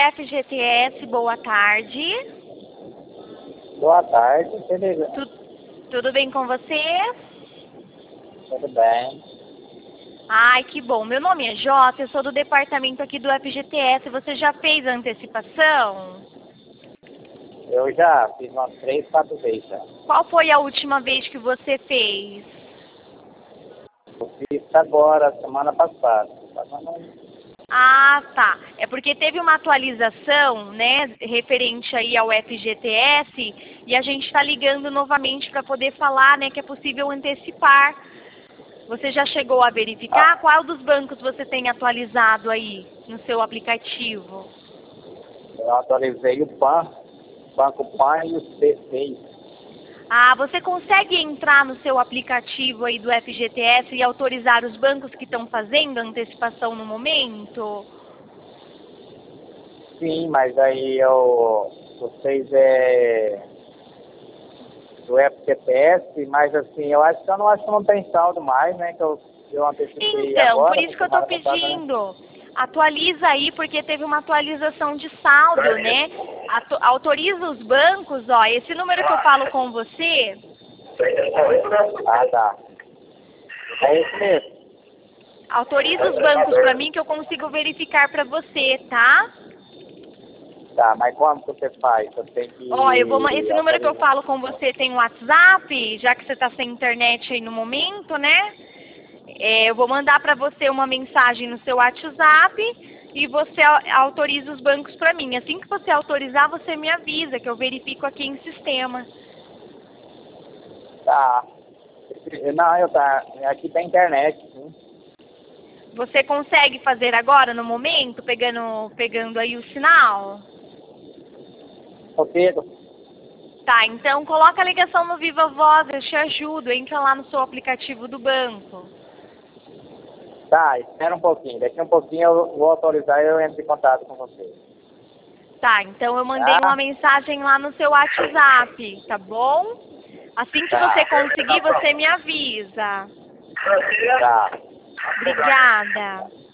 FGTS, boa tarde. Boa tarde, beleza? Tudo bem com você? Tudo bem. Ai, que bom. Meu nome é Jota, eu sou do departamento aqui do FGTS. Você já fez a antecipação? Eu já fiz umas 3, 4 vezes já. Qual foi a última vez que você fez? Eu fiz agora, semana passada. Ah, tá. É porque teve uma atualização, né, referente aí ao FGTS, e a gente está ligando novamente para poder falar, né, que é possível antecipar. Você já chegou a verificar qual dos bancos você tem atualizado aí no seu aplicativo? Eu atualizei o Banco Pan e o C6. Ah, você consegue entrar no seu aplicativo aí do FGTS e autorizar os bancos que estão fazendo a antecipação no momento? Sim, mas aí vocês do FGTS, mas assim, eu acho que não tem saldo mais, né? Que eu antecipei Então, agora, por isso que eu estou semana passada, né? pedindo. Atualiza aí, porque teve uma atualização de saldo, né? Autoriza os bancos, ó, esse número que eu falo com você, Ah, tá. É isso mesmo. autoriza os bancos para mim que eu consigo verificar para você, tá? Tá, mas como que você faz? Você tem que Ó, esse número que eu falo com você tem um WhatsApp, já que você está sem internet aí no momento, né? Eu vou mandar para você uma mensagem no seu WhatsApp e você autoriza os bancos para mim. Assim que você autorizar, você me avisa, que eu verifico aqui em sistema. Tá. Não, aqui tem internet, sim. Você consegue fazer agora, no momento, pegando aí o sinal? Consigo. Tá, então coloca a ligação no Viva Voz, eu te ajudo. Entra lá no seu aplicativo do banco. Tá, espera um pouquinho. Daqui um pouquinho eu vou autorizar e eu entro em contato com você. Tá, então eu mandei Tá? uma mensagem lá no seu WhatsApp, tá bom? Assim que você conseguir, você me avisa. Tá. Obrigada.